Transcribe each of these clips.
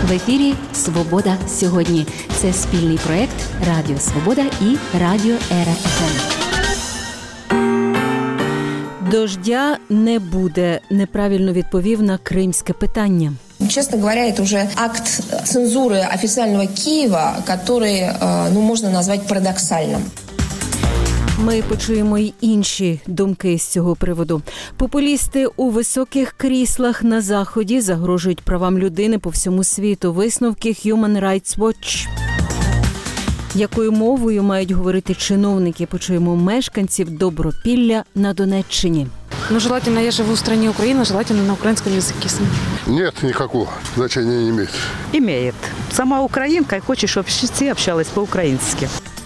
В ефірі «Свобода сьогодні». Це спільний проєкт Радіо Свобода і Радіо Ера ФМ. Дождя не буде, неправильно відповів на кримське питання. Честно говоря, это уже акт цензуры официального Киева, который, можно назвать парадоксальным. Ми почуємо й інші думки з цього приводу. Популісти у високих кріслах на Заході загрожують правам людини по всьому світу. Висновки Human Rights Watch. Якою мовою мають говорити чиновники, почуємо мешканців Добропілля на Донеччині. Желательно, я живу в стране Украина, желательно на украинском языке. Нет, никакого значения не имеет. Имеет. Сама украинка и хочет, чтобы все общались по-украински.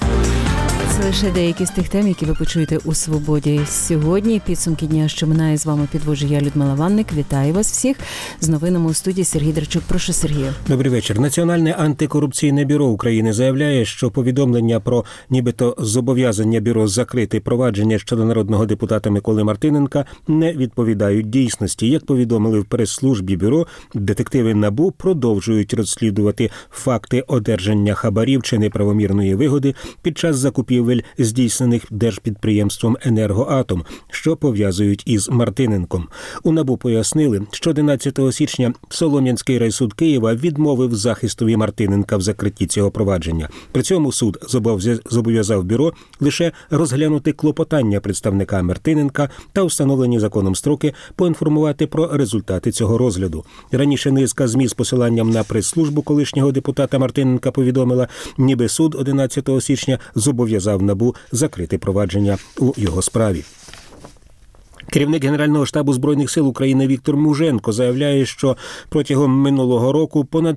Це лише деякі з тих тем, які ви почуєте у «Свободі». Сьогодні підсумки дня, що минає, з вами підводжу я, Людмила Ванник. Вітаю вас всіх. З новинами у студії Сергій Драчук. Прошу, Сергію. Добрий вечір. Національне антикорупційне бюро України заявляє, що повідомлення про нібито зобов'язання бюро закрити провадження щодо народного депутата Миколи Мартиненка не відповідають дійсності. Як повідомили в прес-службі бюро, детективи НАБУ продовжують розслідувати факти одержання хабарів чи неправомірної вигоди під час закупівель, здійснених держпідприємством «Енергоатом», що пов'язують із Мартиненком. У НАБУ пояснили, що 11 січня Солом'янський райсуд Києва відмовив захистові Мартиненка в закритті цього провадження. При цьому суд зобов'язав бюро лише розглянути клопотання представника Мартиненка та встановлені законом строки поінформувати про результати цього розгляду. Раніше низка ЗМІ з посиланням на прес-службу колишнього депутата Мартиненка повідомила, ніби суд 11 січня зобов'язав НАБУ закрити провадження у його справі. Керівник Генерального штабу Збройних сил України Віктор Муженко заявляє, що протягом минулого року понад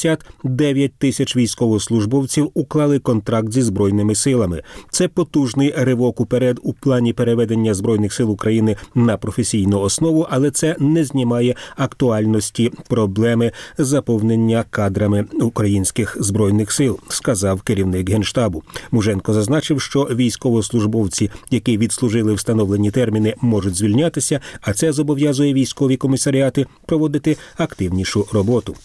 69 тисяч військовослужбовців уклали контракт зі Збройними силами. Це потужний ривок уперед у плані переведення Збройних сил України на професійну основу, але це не знімає актуальності проблеми заповнення кадрами українських Збройних сил, сказав керівник Генштабу. Муженко зазначив, що військовослужбовці, які відслужили встановлені терміни, можуть звільнятися, а це зобов'язує військові комісаріати проводити активнішу роботу.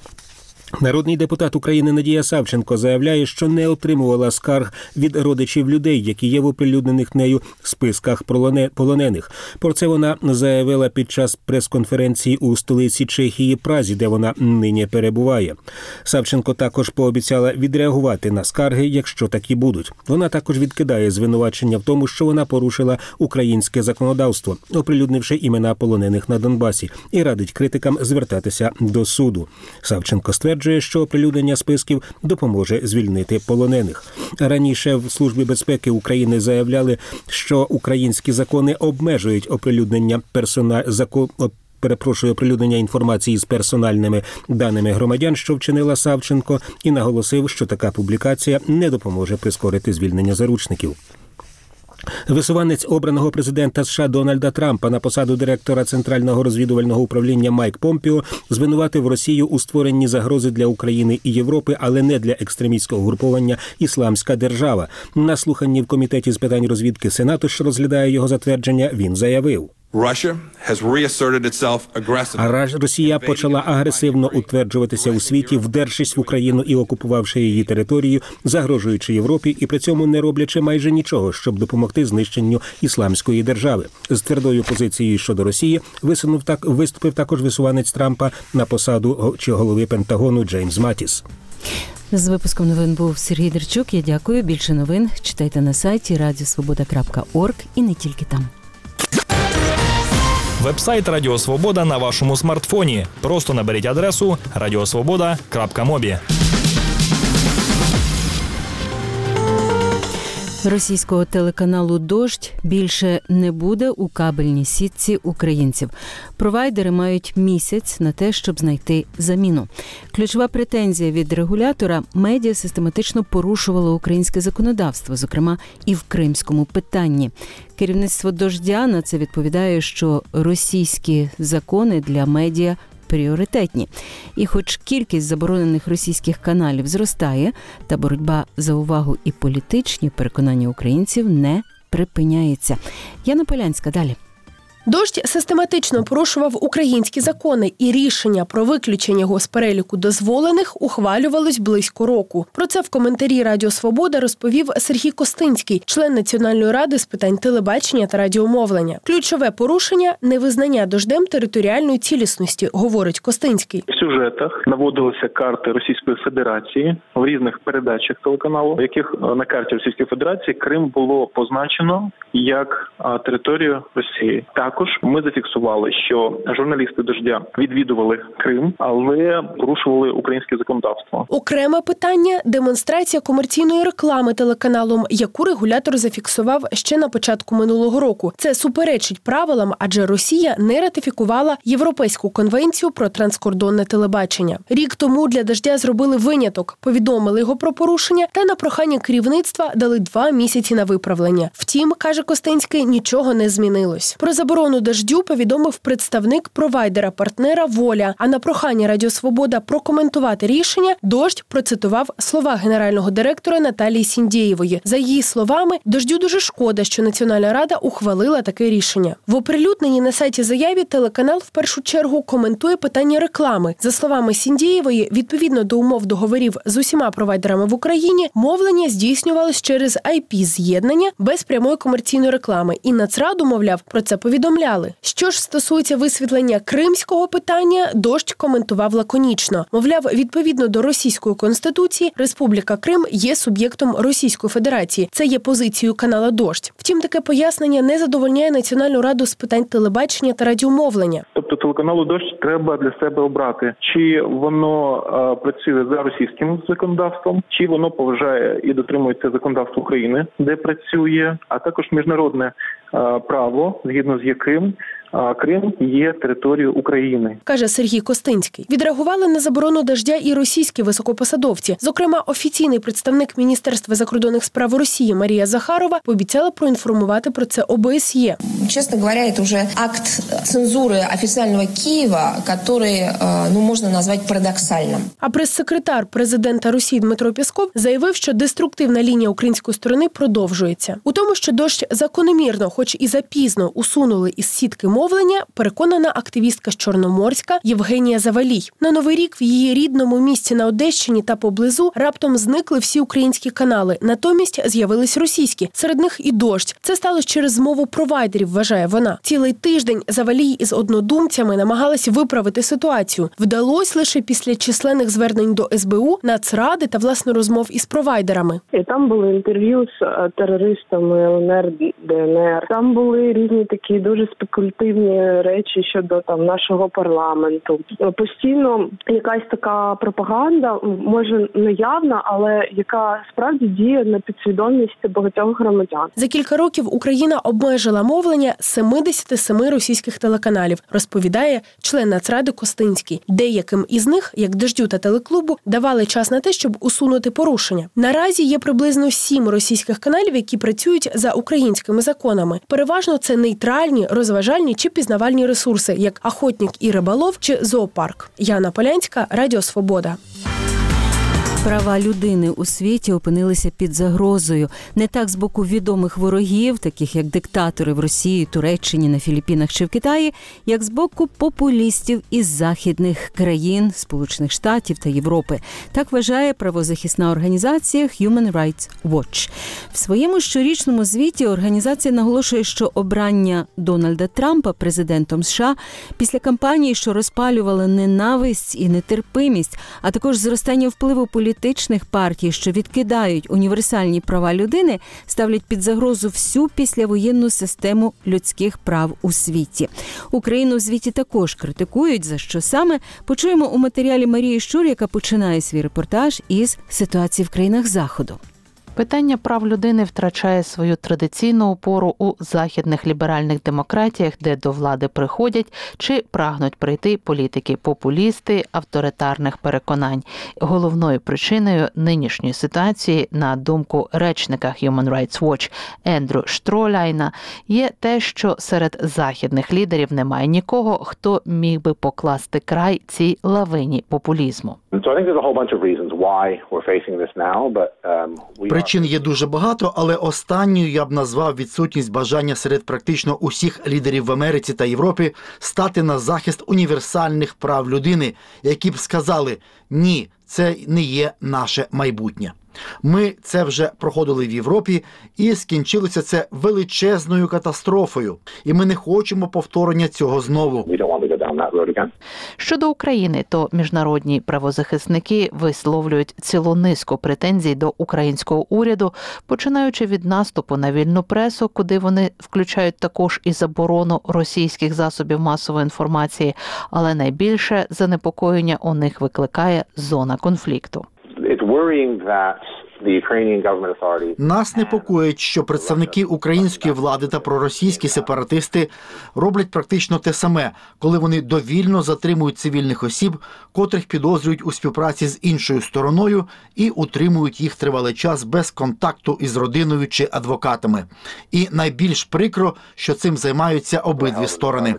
Народний депутат України Надія Савченко заявляє, що не отримувала скарг від родичів людей, які є в оприлюднених нею списках полонених. Про це вона заявила під час прес-конференції у столиці Чехії Празі, де вона нині перебуває. Савченко також пообіцяла відреагувати на скарги, якщо такі будуть. Вона також відкидає звинувачення в тому, що вона порушила українське законодавство, оприлюднивши імена полонених на Донбасі, і радить критикам звертатися до суду. Савченко стверджує, що оприлюднення списків допоможе звільнити полонених. Раніше в Службі безпеки України заявляли, що українські закони обмежують оприлюднення оприлюднення інформації з персональними даними громадян, що вчинила Савченко, і наголосив, що така публікація не допоможе прискорити звільнення заручників. Висуванець обраного президента США Дональда Трампа на посаду директора Центрального розвідувального управління Майк Помпіо звинуватив Росію у створенні загрози для України і Європи, але не для екстремістського угруповання «Ісламська держава». На слуханні в Комітеті з питань розвідки Сенату, що розглядає його затвердження, він заявив: Росія почала агресивно утверджуватися у світі, вдершись в Україну і окупувавши її територію, загрожуючи Європі і при цьому не роблячи майже нічого, щоб допомогти знищенню Ісламської держави. З твердою позицією щодо Росії виступив також висуванець Трампа на посаду голови Пентагону Джеймс Матіс. З випуском новин був Сергій Драчук. Я дякую. Більше новин читайте на сайті radiosvoboda.org і не тільки там. Веб-сайт Радіо Свобода на вашому смартфоні. Просто наберіть адресу radiosvoboda.mobi. Російського телеканалу «Дождь» більше не буде у кабельній сітці українців. Провайдери мають місяць на те, щоб знайти заміну. Ключова претензія від регулятора – медіа систематично порушувало українське законодавство, зокрема і в кримському питанні. Керівництво «Дождя» на це відповідає, що російські закони для медіа пріоритетні. І хоч кількість заборонених російських каналів зростає, та боротьба за увагу і політичні переконання українців не припиняється. Яна Полянська, далі. Дождь систематично порушував українські закони, і рішення про виключення його з переліку дозволених ухвалювалось близько року. Про це в коментарі Радіо Свобода розповів Сергій Костинський, член Національної ради з питань телебачення та радіомовлення. Ключове порушення – невизнання Дождем територіальної цілісності, говорить Костинський. В сюжетах наводилися карти Російської Федерації в різних передачах телеканалу, в яких на карті Російської Федерації Крим було позначено як територію Росії. Також ми зафіксували, що журналісти Дождя відвідували Крим, але порушували українське законодавство. Окреме питання – демонстрація комерційної реклами телеканалом, яку регулятор зафіксував ще на початку минулого року. Це суперечить правилам, адже Росія не ратифікувала Європейську конвенцію про транскордонне телебачення. Рік тому для Дождя зробили виняток, повідомили його про порушення та на прохання керівництва дали 2 місяці на виправлення. Втім, каже Костинський, нічого не змінилось. Про заборону Дождю повідомив представник провайдера-партнера «Воля», а на прохання Радіо Свобода прокоментувати рішення Дождь процитував слова генерального директора Наталії Сіндєєвої. За її словами, Дождю дуже шкода, що Національна рада ухвалила таке рішення. В оприлюдненій на сайті заяві телеканал в першу чергу коментує питання реклами. За словами Сіндєєвої, відповідно до умов договорів з усіма провайдерами в Україні, мовлення здійснювалось через IP-з'єднання без прямої комерційної реклами. І Нацраду, мовляв, про це повідомляли. Що ж стосується висвітлення кримського питання, Дождь коментував лаконічно. Мовляв, відповідно до російської конституції, Республіка Крим є суб'єктом Російської Федерації. Це є позицією канала «Дождь». Втім, таке пояснення не задовольняє Національну раду з питань телебачення та радіомовлення. Тобто телеканалу «Дождь» треба для себе обрати, чи воно працює за російським законодавством, чи воно поважає і дотримується законодавства України, де працює, а також міжнародне право, згідно з яким Крим є територією України, каже Сергій Костинський. Відреагували на заборону Дождя і російські високопосадовці. Зокрема, офіційний представник Міністерства закордонних справ Росії Марія Захарова пообіцяла проінформувати про це ОБСЄ. Честно говоря, это уже акт цензуры официального Киева, который, можно назвать парадоксальным. А прес-секретар президента Росії Дмитро Пєсков заявив, що деструктивна лінія української сторони продовжується. У тому, що Дождь закономірно, хоч і запізно, усунули із сітки мовлення, переконана активістка з Чорноморська Євгенія Завалій. На Новий рік в її рідному місті на Одещині та поблизу раптом зникли всі українські канали. Натомість з'явились російські. Серед них і Дождь. Це сталося через змову провайдерів, вважає вона. Цілий тиждень Завалій із однодумцями намагалась виправити ситуацію. Вдалося лише після численних звернень до СБУ, Нацради та, власне, розмов із провайдерами. І там були інтерв'ю з терористами ЛНР, ДНР. Там були різні такі дуже спекулятивні речі щодо нашого парламенту. Постійно якась така пропаганда, може не явна, але яка справді діє на підсвідомість багатьох громадян. За кілька років Україна обмежила мовлення 77 російських телеканалів, розповідає член Нацради Костинський. Деяким із них, як Дождю та Телеклубу, давали час на те, щоб усунути порушення. Наразі є приблизно 7 російських каналів, які працюють за українськими законами. Переважно це нейтральні, розважальні чи пізнавальні ресурси, як «Охотник і риболов» чи «Зоопарк». Яна Полянська, Радіо Свобода. Права людини у світі опинилися під загрозою. Не так з боку відомих ворогів, таких як диктатори в Росії, Туреччині, на Філіппінах чи в Китаї, як з боку популістів із західних країн, Сполучених Штатів та Європи. Так вважає правозахисна організація Human Rights Watch. В своєму щорічному звіті організація наголошує, що обрання Дональда Трампа президентом США після кампанії, що розпалювала ненависть і нетерпимість, а також зростання впливу політичних партій, що відкидають універсальні права людини, ставлять під загрозу всю післявоєнну систему людських прав у світі. Україну в звіті також критикують, за що саме почуємо у матеріалі Марії Щур, яка починає свій репортаж із ситуації в країнах Заходу. Питання прав людини втрачає свою традиційну опору у західних ліберальних демократіях, де до влади приходять чи прагнуть прийти політики-популісти авторитарних переконань. Головною причиною нинішньої ситуації, на думку речника Human Rights Watch Ендрю Штроляйна, є те, що серед західних лідерів немає нікого, хто міг би покласти край цій лавині популізму. Причин є дуже багато, але останньою я б назвав відсутність бажання серед практично усіх лідерів в Америці та Європі стати на захист універсальних прав людини, які б сказали «ні, це не є наше майбутнє». Ми це вже проходили в Європі, і скінчилося це величезною катастрофою. І ми не хочемо повторення цього знову. Щодо України, то міжнародні правозахисники висловлюють цілу низку претензій до українського уряду, починаючи від наступу на вільну пресу, куди вони включають також і заборону російських засобів масової інформації, але найбільше занепокоєння у них викликає зона конфлікту. Нас непокоїть, що представники української влади та проросійські сепаратисти роблять практично те саме, коли вони довільно затримують цивільних осіб, котрих підозрюють у співпраці з іншою стороною і утримують їх тривалий час без контакту із родиною чи адвокатами. І найбільш прикро, що цим займаються обидві сторони.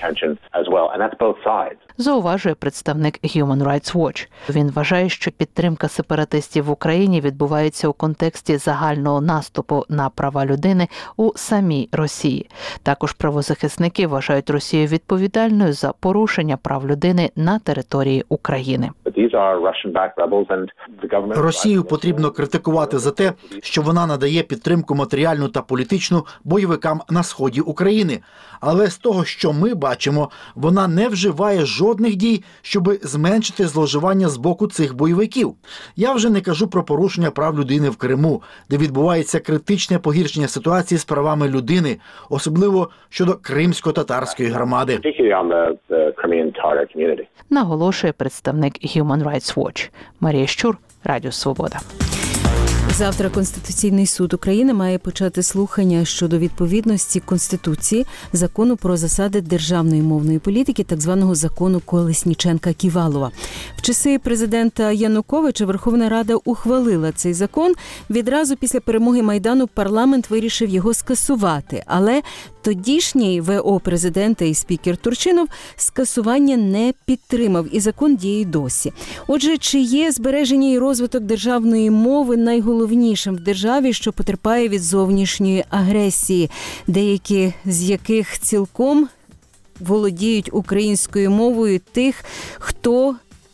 Зауважує представник Human Rights Watch. Він вважає, що підтримка сепаратистів в Україні відбувається у контексті загального наступу на права людини у самій Росії. Також правозахисники вважають Росію відповідальною за порушення прав людини на території України. Росію потрібно критикувати за те, що вона надає підтримку матеріальну та політичну бойовикам на сході України. Але з того, що ми бачимо, вона не вживає жодних дій, щоб зменшити зловживання з боку цих бойовиків. Я вже не кажу про порушення прав людини в Криму, де відбувається критичне погіршення ситуації з правами людини, особливо щодо кримсько-татарської громади. Наголошує представник Human Rights Watch. Марія Щур, Радіо Свобода. Завтра Конституційний суд України має почати слухання щодо відповідності Конституції закону про засади державної мовної політики, так званого закону Колесніченка-Ківалова. В часи президента Януковича Верховна Рада ухвалила цей закон. Відразу після перемоги Майдану парламент вирішив його скасувати. Але тодішній ВО президента і спікер Турчинов скасування не підтримав, і закон діє досі. Отже, чи є збереження і розвиток державної мови найголовнішим в державі, що потерпає від зовнішньої агресії, деякі з яких цілком володіють українською мовою тих, хто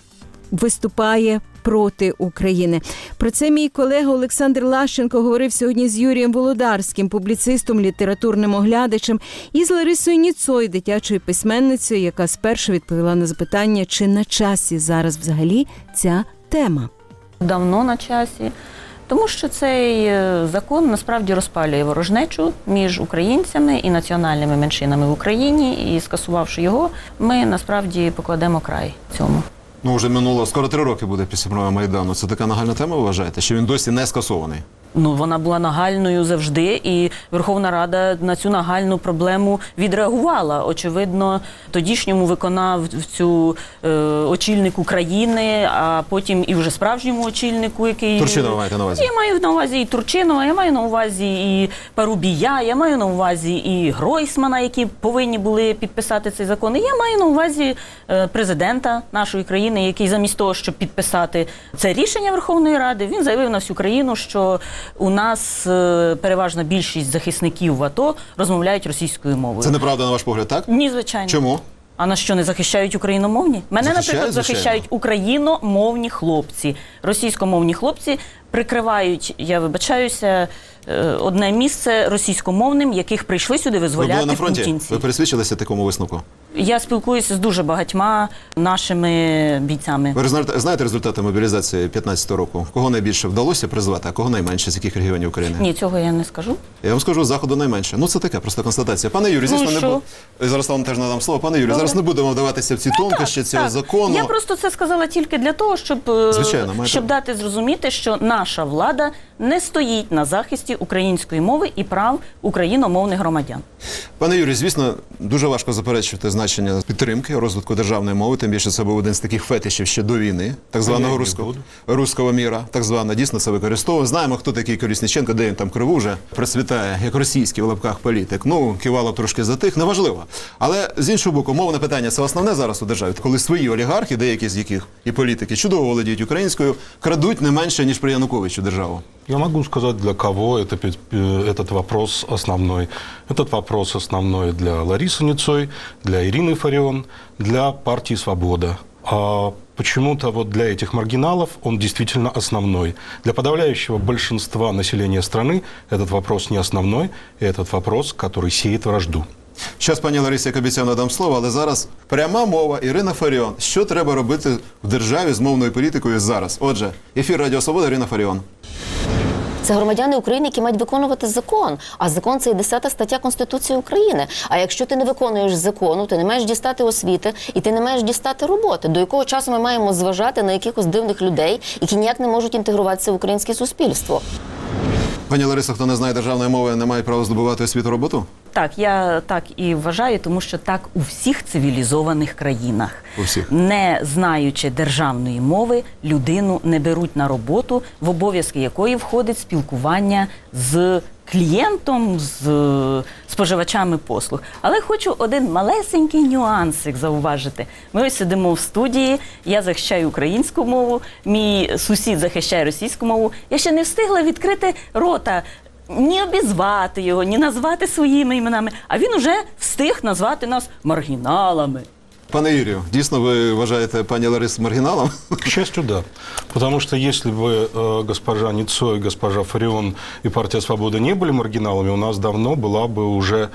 виступає проти України. Про це мій колега Олександр Лащенко говорив сьогодні з Юрієм Володарським, публіцистом, літературним оглядачем, і з Ларисою Ніцой, дитячою письменницею, яка спершу відповіла на запитання, чи на часі зараз взагалі ця тема. Давно на часі. Тому що цей закон насправді розпалює ворожнечу між українцями і національними меншинами в Україні, і скасувавши його, ми насправді покладемо край цьому. Ну, вже минуло, скоро 3 роки буде після права Майдану. Це така нагальна тема, вважаєте? Що він досі не скасований? Ну, вона була нагальною завжди, і Верховна Рада на цю нагальну проблему відреагувала. Очевидно, тодішньому виконавцю, очільнику країни, а потім і вже справжньому очільнику, який... Турчинова маєте на увазі? Я маю на увазі і Турчинова, я маю на увазі і Парубія, я маю на увазі і Гройсмана, які повинні були підписати цей закон. І я маю на увазі президента нашої країни, який замість того, щоб підписати це рішення Верховної Ради, він заявив на всю країну, що у нас переважна більшість захисників в АТО розмовляють російською мовою. Це неправда, на ваш погляд, так? Ні, звичайно. Чому? А на що, не захищають україномовні? Мене, наприклад, захищають україномовні хлопці. Російськомовні хлопці прикривають, я вибачаюся, одне місце російськомовним, яких прийшли сюди визволяти путінці. Ви були на фронті? Ви пересвідчилися такому висновку? Я спілкуюся з дуже багатьма нашими бійцями. Ви знаєте результати мобілізації 15-го року? Кого найбільше вдалося призвати, а кого найменше, з яких регіонів України? Ні, цього я не скажу. Я вам скажу, з Заходу найменше. Ну, це така просто констатація. Пане Юрію, звісно, не було. Зараз вам теж надам слово. Пане Юрію, зараз не будемо вдаватися в ці тонкощі цього закону. Я просто це сказала тільки для того, щоб дати зрозуміти, що нас наша влада не стоїть на захисті української мови і прав україномовних громадян. Пане Юрію, звісно, дуже важко заперечувати значення підтримки розвитку державної мови, тим більше це був один з таких фетишів ще до війни, так званого руського міра, так звана, дійсно це використовує. Знаємо, хто такий Колісніченко, де він там криву вже процвітає, як російський в лапках політик. Ну, Ківалов трошки затих, неважливо. Але з іншого боку, мовне питання – це основне зараз у державі, коли свої олігархи, деякі з яких і політики чудово володіють українською, крадуть не менше, ніж при Януковичу державу. Я могу сказать, для кого этот вопрос основной. Этот вопрос основной для Ларисы Ницой, для Ирины Фарион, для партии «Свобода». А почему-то вот для этих маргиналов он действительно основной. Для подавляющего большинства населения страны этот вопрос не основной, и этот вопрос, который сеет вражду. Зараз, пані Ларисі, як обіцяв, надам слово, але зараз пряма мова, Ірина Фаріон. Що треба робити в державі з мовною політикою зараз? Отже, ефір Радіо Свобода, Ірина Фаріон. Це громадяни України, які мають виконувати закон. А закон – це 10 стаття Конституції України. А якщо ти не виконуєш закону, ти не маєш дістати освіти і ти не маєш дістати роботи. До якого часу ми маємо зважати на якихось дивних людей, які ніяк не можуть інтегруватися в українське суспільство? Пані Лариса, хто не знає державної мови, не має права здобувати освіту, роботу? Так, я так і вважаю, тому що так у всіх цивілізованих країнах. У всіх. Не знаючи державної мови, людину не беруть на роботу, в обов'язки якої входить спілкування з клієнтом, з споживачами послуг. Але хочу один малесенький нюансик зауважити. Ми ось сидимо в студії, я захищаю українську мову, мій сусід захищає російську мову. Я ще не встигла відкрити рота, ні обізвати його, ні назвати своїми іменами, а він уже встиг назвати нас маргіналами. Пане Юрію, дійсно ви вважаєте пані Ларису маргіналом? К счастью, да. Потому что если бы госпожа Ницой, госпожа Фарион и партия «Свобода» не были маргиналами, у нас давно была бы уже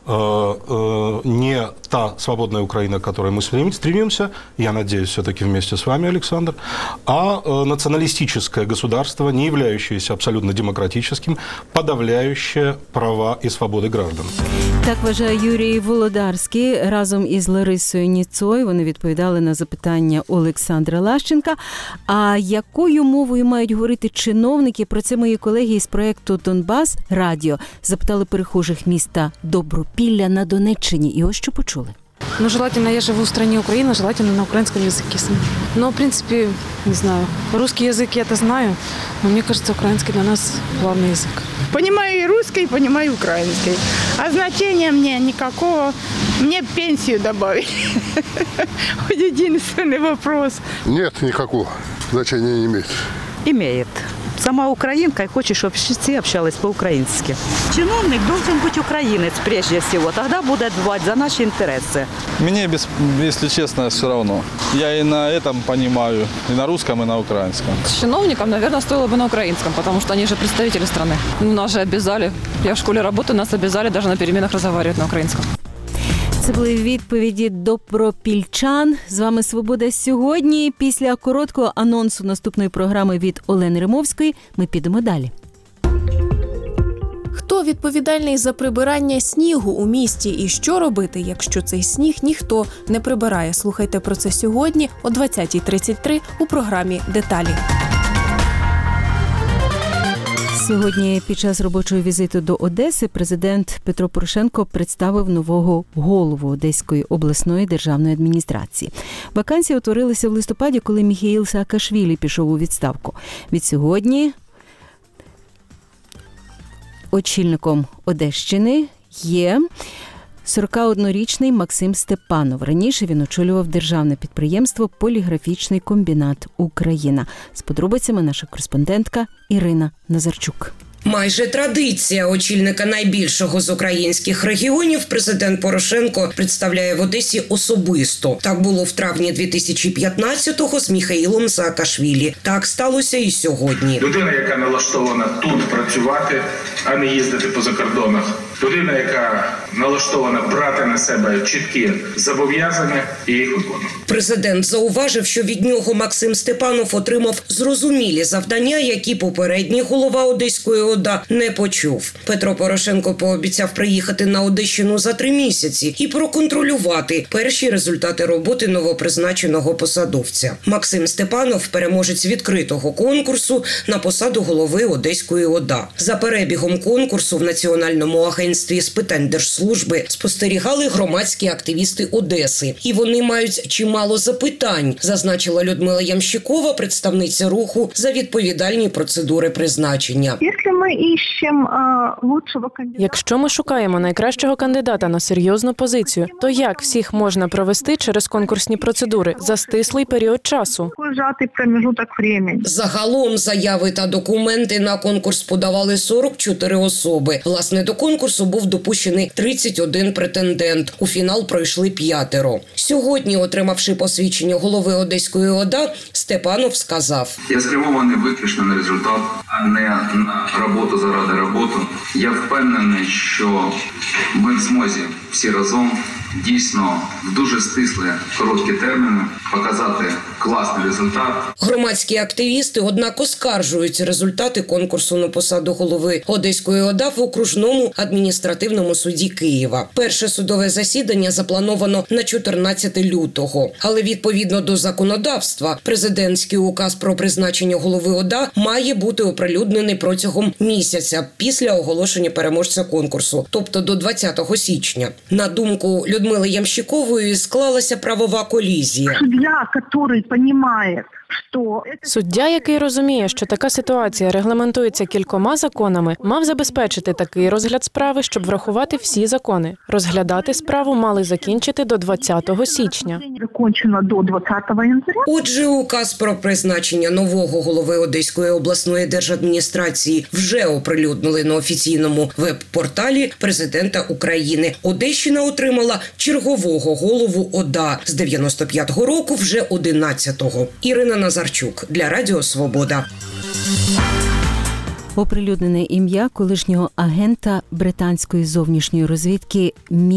не та свободная Украина, к которой мы стремимся, я надеюсь, все-таки вместе с вами, Александр, а националистическое государство, не являющееся абсолютно демократическим, подавляющее права и свободы граждан. Так вважає Юрій Володарський разом із Ларисою Ніцой. Вони відповідали на запитання Олександра Лащенка. А якою мовою мають говорити чиновники? Про це мої колеги із проєкту «Донбас Радіо» запитали перехожих міста Добропілля на Донеччині. І ось що почули. Ну, желательно, я живу в стране Украина, желательно на украинском языке. Но, в принципе, не знаю, русский язык я-то знаю, но мне кажется, украинский для нас главный язык. Понимаю и русский, понимаю и украинский. А значения мне никакого. Мне пенсию добавили. Хоть единственный вопрос. Нет, никакого значения не имеет. Имеет. Сама украинка и хочет, чтобы все общались по-украински. Чиновник должен быть украинец прежде всего. Тогда будет дбать за наши интересы. Мне, если честно, все равно. Я и на этом понимаю, и на русском, и на украинском. С чиновником, наверное, стоило бы на украинском, потому что они же представители страны. Нас же обязали. Я в школе работаю, нас обязали даже на переменах разговаривать на украинском. Це були відповіді добропільчан. З вами «Свобода» сьогодні. Після короткого анонсу наступної програми від Олени Римовської ми підемо далі. Хто відповідальний за прибирання снігу у місті і що робити, якщо цей сніг ніхто не прибирає? Слухайте про це сьогодні о 20:33 у програмі «Деталі». Сьогодні під час робочого візиту до Одеси президент Петро Порошенко представив нового голову Одеської обласної державної адміністрації. Вакансії утворилися в листопаді, коли Міхеїл Саакашвілі пішов у відставку. Відсьогодні очільником Одещини є 41-річний Максим Степанов. Раніше він очолював державне підприємство «Поліграфічний комбінат Україна». З подробицями наша кореспондентка Ірина Назарчук. Майже традиція очільника найбільшого з українських регіонів президент Порошенко представляє в Одесі особисто. Так було в травні 2015-го з Міхеїлом Саакашвілі. Так сталося і сьогодні. Людина, яка налаштована тут працювати, а не їздити по закордонах. Людина, яка налаштована брати на себе чіткі зобов'язання і їх виконувати. Президент зауважив, що від нього Максим Степанов отримав зрозумілі завдання, які попередній голова Одеської ОДА не почув. Петро Порошенко пообіцяв приїхати на Одещину за 3 місяці і проконтролювати перші результати роботи новопризначеного посадовця. Максим Степанов – переможець відкритого конкурсу на посаду голови Одеської ОДА. За перебігом конкурсу в Національному агентстві з питань держслужби спостерігали громадські активісти Одеси. І вони мають чимало запитань, зазначила Людмила Ямщикова, представниця руху за відповідальні процедури призначення. Якщо ми шукаємо найкращого кандидата на серйозну позицію, то як всіх можна провести через конкурсні процедури за стислий період часу? Загалом заяви та документи на конкурс подавали 44 особи. Власне, до конкурсу був допущений 31 претендент. У фінал пройшли 5. Сьогодні, отримавши посвідчення голови Одеської ОДА, Степанов сказав: «Я спрямований виключно на результат, а не на роботу заради роботи. Я впевнений, що ми в змозі всі разом дійсно в дуже стислі, короткі терміни показати класний результат». Громадські активісти, однак, оскаржують результати конкурсу на посаду голови Одеської ОДА в окружному адміністративному суді Києва. Перше судове засідання заплановано на 14 лютого. Але відповідно до законодавства, президентський указ про призначення голови ОДА має бути оприлюднений протягом місяця після оголошення переможця конкурсу, тобто до 20 січня. На думку Людмили Ямщикової, склалася правова колізія. Суддя, який розуміє, що така ситуація регламентується кількома законами, мав забезпечити такий розгляд справи, щоб врахувати всі закони. Розглядати справу мали закінчити до 20 січня. Отже, указ про призначення нового голови Одеської обласної держадміністрації вже оприлюднили на офіційному веб-порталі президента України. Одещина отримала чергового голову ОДА з 95-го року, вже 11-го. Ірина Назарчук для Радіо Свобода. Оприлюднене ім'я колишнього агента британської зовнішньої розвідки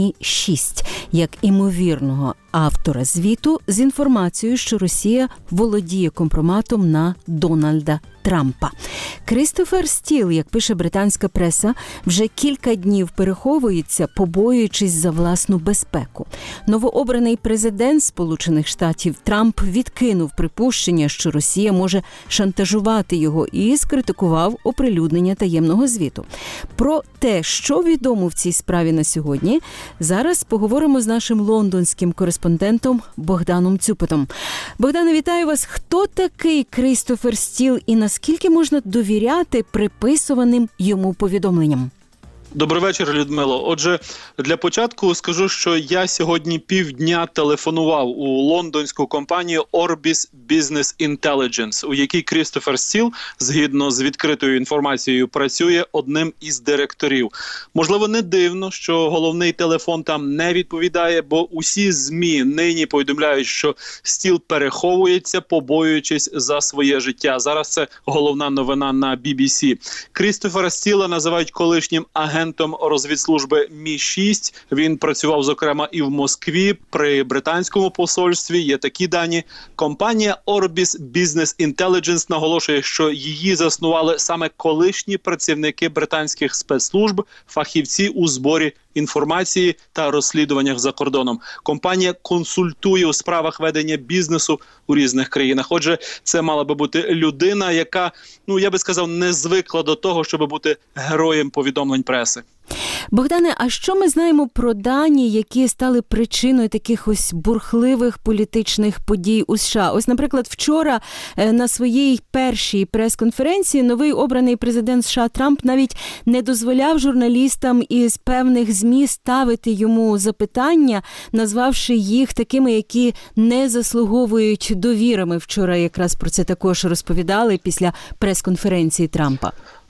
Мі-6 як імовірного автора звіту з інформацією, що Росія володіє компроматом на Дональда Трампа. Крістофер Стіл, як пише британська преса, вже кілька днів переховується, побоюючись за власну безпеку. Новообраний президент Сполучених Штатів Трамп відкинув припущення, що Росія може шантажувати його, і скритикував оприлюднення таємного звіту. Про те, що відомо в цій справі на сьогодні, зараз поговоримо з нашим лондонським кореспондентом Богданом Цюпитом. Богдане, вітаю вас. Хто такий Крістофер Стіл і наскільки можна довіряти приписуваним йому повідомленням? Добрий вечір, Людмило. Отже, для початку скажу, що я сьогодні півдня телефонував у лондонську компанію Orbis Business Intelligence, у якій Крістофер Стіл, згідно з відкритою інформацією, працює одним із директорів. Можливо, не дивно, що головний телефон там не відповідає, бо усі ЗМІ нині повідомляють, що Стіл переховується, побоюючись за своє життя. Зараз це головна новина на BBC. Крістофера Стіла називають колишнім агентом розвідслужби Мі-6. Він працював, зокрема, і в Москві при британському посольстві. Є такі дані. Компанія Orbis Business Intelligence наголошує, що її заснували саме колишні працівники британських спецслужб, фахівці у зборі інформації та розслідуваннях за кордоном. Компанія консультує у справах ведення бізнесу у різних країнах. Отже, це мала би бути людина, яка, я би сказав, не звикла до того, щоб бути героєм повідомлень преси. Богдане, а що ми знаємо про дані, які стали причиною таких ось бурхливих політичних подій у США? Ось, наприклад, вчора на своїй першій прес-конференції новий обраний президент США Трамп навіть не дозволяв журналістам із певних ЗМІ ставити йому запитання, назвавши їх такими, які не заслуговують довіри. Ми вчора якраз про це також розповідали після прес-конференції Трампа.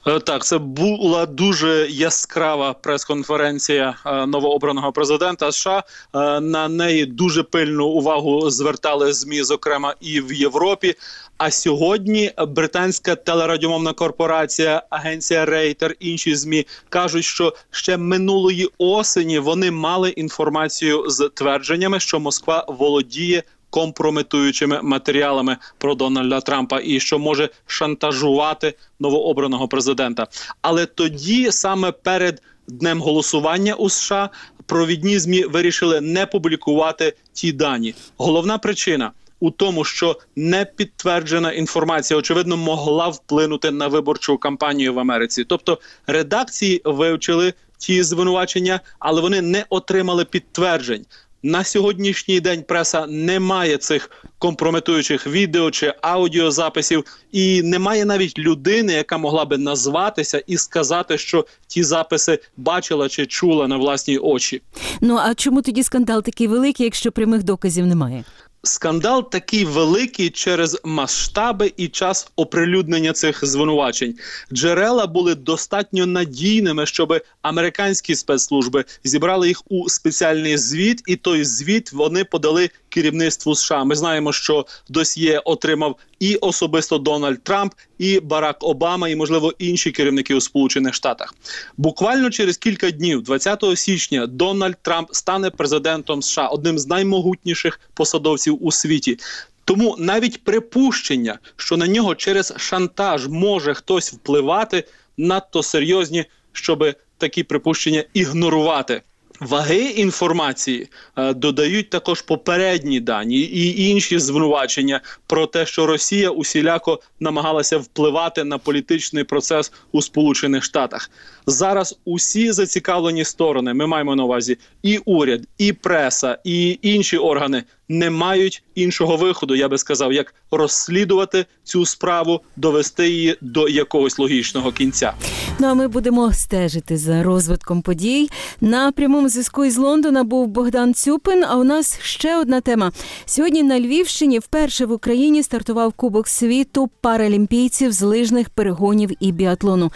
Так, це була дуже яскрава прес-конференція новообраного президента США. На неї дуже пильну увагу звертали ЗМІ, зокрема і в Європі. А сьогодні британська телерадіомовна корпорація, агенція Рейтер, інші ЗМІ кажуть, що ще минулої осені вони мали інформацію з твердженнями, що Москва володіє компрометуючими матеріалами про Дональда Трампа і що може шантажувати новообраного президента. Але тоді, саме перед днем голосування у США, провідні ЗМІ вирішили не публікувати ті дані. Головна причина у тому, що непідтверджена інформація, очевидно, могла вплинути на виборчу кампанію в Америці. Тобто редакції вивчили ті звинувачення, але вони не отримали підтверджень. На сьогоднішній день преса не має цих компрометуючих відео чи аудіозаписів, і немає навіть людини, яка могла би назватися і сказати, що ті записи бачила чи чула на власні очі. Ну, а чому тоді скандал такий великий, якщо прямих доказів немає? Скандал такий великий через масштаби і час оприлюднення цих звинувачень. Джерела були достатньо надійними, щоб американські спецслужби зібрали їх у спеціальний звіт, і той звіт вони подали керівництву США. Ми знаємо, що досьє отримав і особисто Дональд Трамп, і Барак Обама, і, можливо, інші керівники у Сполучених Штатах. Буквально через кілька днів, 20 січня, Дональд Трамп стане президентом США, одним з наймогутніших посадовців у світі. Тому навіть припущення, що на нього через шантаж може хтось впливати, надто серйозні, щоб такі припущення ігнорувати. Ваги інформації додають також попередні дані і інші звинувачення про те, що Росія усіляко намагалася впливати на політичний процес у Сполучених Штатах. Зараз усі зацікавлені сторони, ми маємо на увазі і уряд, і преса, і інші органи, не мають іншого виходу, я би сказав, як розслідувати цю справу, довести її до якогось логічного кінця. Ну, а ми будемо стежити за розвитком подій. На прямому зв'язку із Лондона був Богдан Цюпин, а у нас ще одна тема. Сьогодні на Львівщині вперше в Україні стартував Кубок світу паралімпійців з лижних перегонів і біатлону.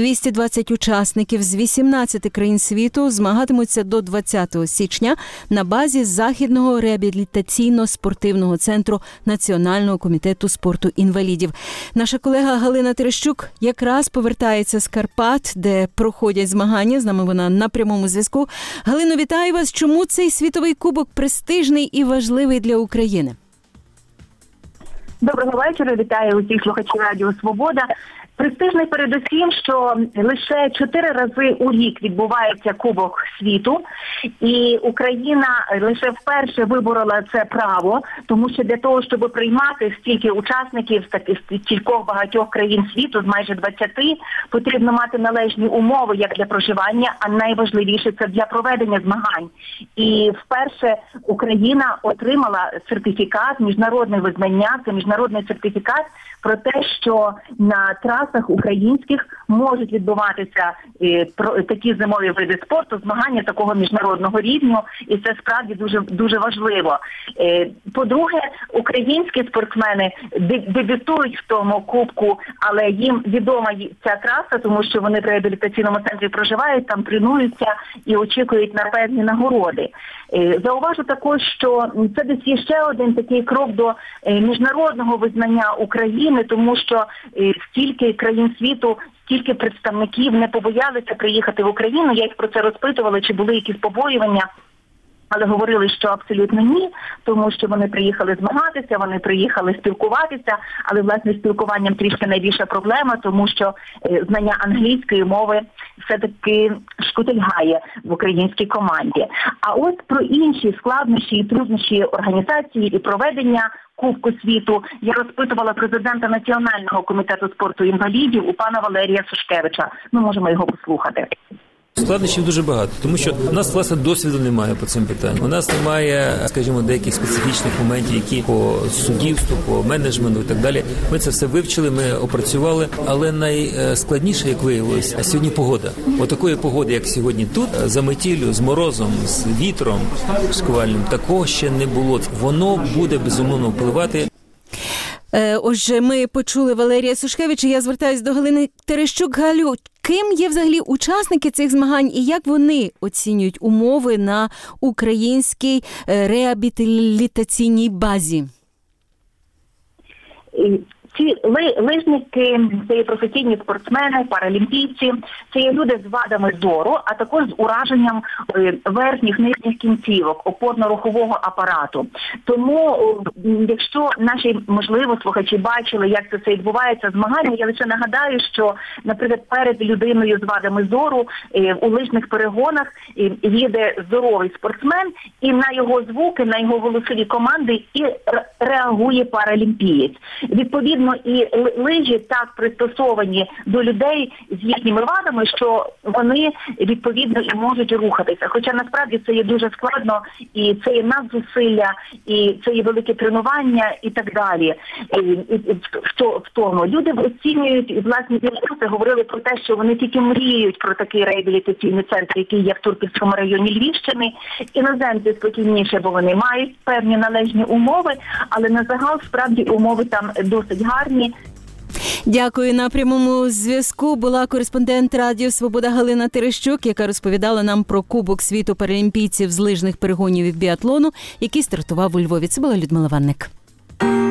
220 учасників з 18 країн світу змагатимуться до 20 січня на базі Західного реабілітаційно-спортивного центру Національного комітету спорту інвалідів. Наша колега Галина Терещук якраз повертається з Карпат, де проходять змагання. З нами вона на прямому зв'язку. Галино, вітаю вас. Чому цей світовий кубок престижний і важливий для України? Доброго вечора. Вітаю усіх слухачів Радіо Свобода. Престижний передусім, що лише 4 рази у рік відбувається Кубок світу, і Україна лише вперше виборола це право, тому що для того, щоб приймати стільки учасників з кількох багатьох країн світу, з майже 20, потрібно мати належні умови як для проживання, а найважливіше це для проведення змагань. І вперше Україна отримала сертифікат, міжнародне визнання, це міжнародний сертифікат про те, що на трасах українських можуть відбуватися такі зимові види спорту, змагання такого міжнародного рівню, і це справді дуже, дуже важливо. По-друге, українські спортсмени дебютують в тому кубку, але їм відома ця траса, тому що вони в реабілітаційному центрі проживають, там тренуються і очікують на певні нагороди. Зауважу також, що це десь є ще один такий крок до міжнародного визнання України, тому що стільки країн світу, стільки представників не побоялися приїхати в Україну. Я їх про це розпитувала, чи були якісь побоювання, але говорили, що абсолютно ні, тому що вони приїхали змагатися, вони приїхали спілкуватися, але, власне, спілкуванням трішки найбільша проблема, тому що знання англійської мови все-таки шкутильгає в українській команді. А ось про інші складнощі і труднощі організації і проведення Кубку світу я розпитувала президента Національного комітету спорту інвалідів у пана Валерія Сушкевича. Ми можемо його послухати. Складнощів дуже багато, тому що у нас, власне, досвіду немає по цим питанням. У нас немає, скажімо, деяких специфічних моментів, які по суддівству, по менеджменту і так далі. Ми це все вивчили, ми опрацювали, але найскладніше, як виявилось, сьогодні погода. Отакої погоди, як сьогодні тут, за метіллю, з морозом, з вітром шквальним, такого ще не було. Воно буде, безумовно, впливати. Отже, ми почули Валерія Сушкевича. Я звертаюся до Галини Терещук. Галю, ким є взагалі учасники цих змагань і як вони оцінюють умови на українській реабілітаційній базі? Ці лижники, це є професійні спортсмени, паралімпійці, це є люди з вадами зору, а також з ураженням верхніх, нижніх кінцівок, опорно-рухового апарату. Тому, якщо наші, можливо, слухачі бачили, як це відбувається змагання, я лише нагадаю, що, наприклад, перед людиною з вадами зору у лижних перегонах їде здоровий спортсмен, і на його звуки, на його голосові команди і реагує паралімпієць. Відповідно, і лижі так пристосовані до людей з їхніми вадами, що вони, відповідно, і можуть рухатися. Хоча, насправді, це є дуже складно, і це є надзусилля, і це є велике тренування, і так далі. В тому. Люди оцінюють, і, власне, білоруси говорили про те, що вони тільки мріють про такий реабілітаційний центр, який є в Турківському районі Львівщини. Іноземці спокійніше, бо вони мають певні належні умови, але на загал, справді, умови там досить гарні. Дякую. На прямому зв'язку була кореспондент Радіо Свобода Галина Терещук, яка розповідала нам про Кубок світу паралімпійців з лижних перегонів і біатлону, який стартував у Львові. Це була Людмила Ванник.